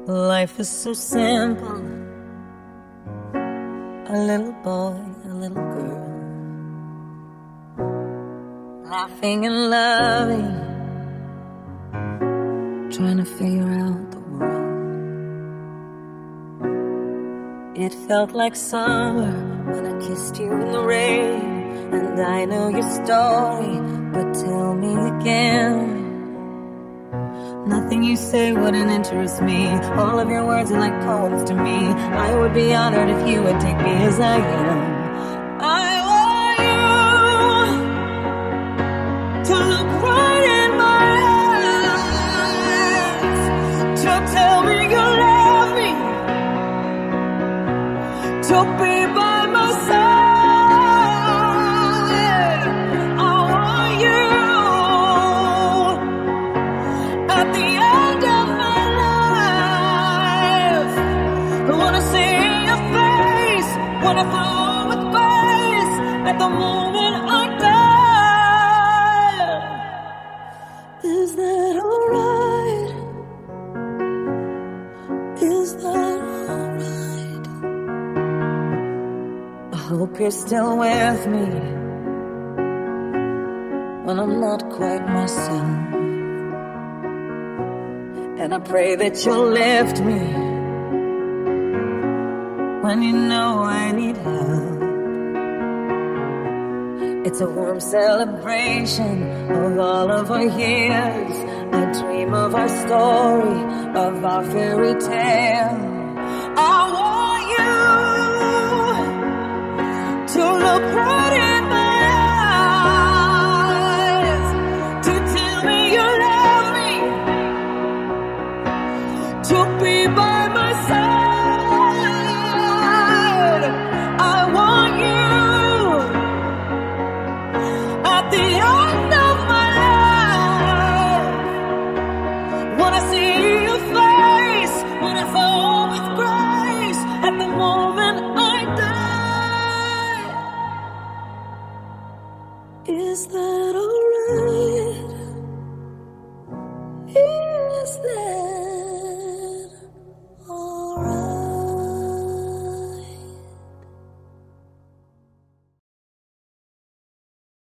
Life is so simple. A little boy, a little girl, laughing and loving, trying to figure out the world. It felt like summer when I kissed you in the rain, and I know your story, but tell me again. Nothing you say wouldn't interest me. All of your words are like poems to me. I would be honored if you would take me as I am. I want you to look right in my eyes, to tell me you love me, to be by my side. I want you at the end of my life. I wanna see your face, wanna fall with grace at the moment I die. Is that alright? Is that alright? I hope you're still with me when I'm not quite myself. And I pray that you'll lift me when you know I need help. It's a warm celebration of all of our years. I dream of our story, of our fairy tale. I want you to look right in my eyes, to tell me you love me, to be by my side. I want you at the end of my life. Wanna see your face, wanna fall with grace at the moment I die. Is that alright? Is that